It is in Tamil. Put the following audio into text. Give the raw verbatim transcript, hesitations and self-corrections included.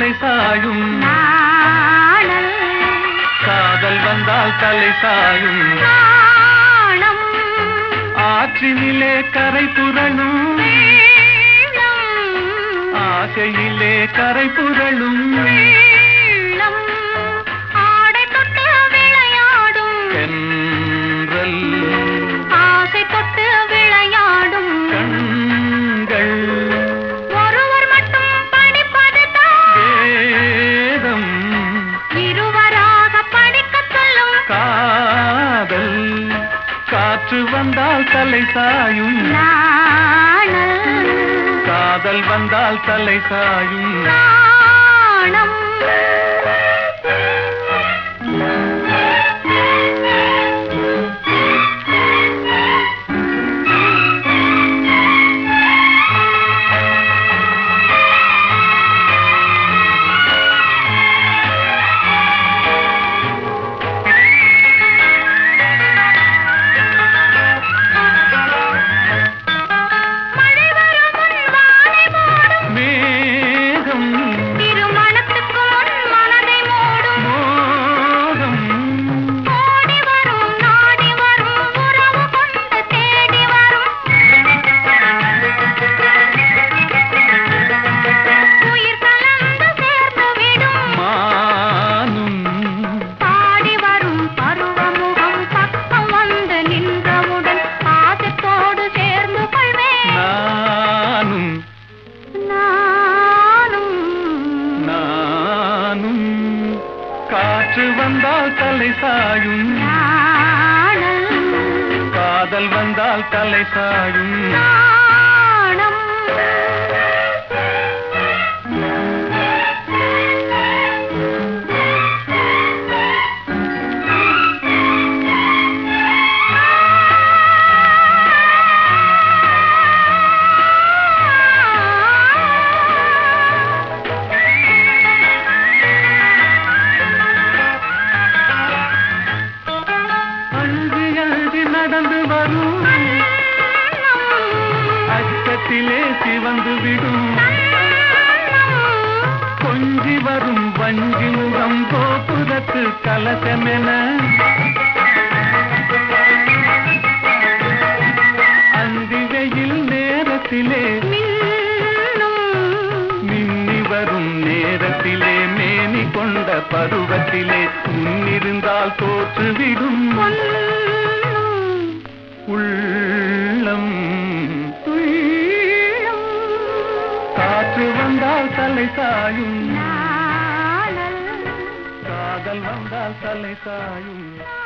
தலை சாயும் நாணல் காதல் வந்தால் தலை சாயும் நாணம் ஆற்றினிலே கரை புரளும் வெள்ளம் ஆசையிலே கரை புரளும் வெள்ளம் ஆடை தொட்டு விளையாடும் தென்றல் ஆசை தொட்டு விளையாடும் கண்கள் ஒருவர் மட்டும் படிப்பதுதான் வேதம் இருவராக படிக்கச் சொல்லும் காதல் காற்று வந்தால் தலை சாயும் நாணல் காதல் வந்தால் தலை சாயும் நாணம் மழை வரும் முன் வானை மூடும் மேகம் திருமணத்துக்கு முன் மனதை மூடும் மோகம் ஓடி வரும் நாடி வரும் உறவு கொண்டு தேடி வரும் உயிர் கலந்து சேர்ந்து விடும் மானும் பாடி வரும் பருவமுகம் பக்கம் வந்து நின்றவுடன் பாசத்தோடு சேர்ந்து கொள்வேன் நானும் நானும் நானும் காற்று வந்தால் தலை சாயும் நாணல் காதல் வந்தால் தலை சாயும் நாணம் அழுதி அழுதி நடந்து வரும் அச்சத்திலே சிவந்து விடும் கொஞ்சி வரும் வஞ்சி முகம் கோபுரத்து கலசமென அந்தி வெயில் நேரத்திலே மின்னும் மின்னி வரும் நேரத்திலே மேனி கொண்ட பருவத்திலே முன்னிருந்தால் தோற்றுவிடும் பொன்னும் உள்ளம் உள்ளம் காற்று வந்தால் தலை சாயும் நாணல் காதல் வந்தால் தலை சாயும்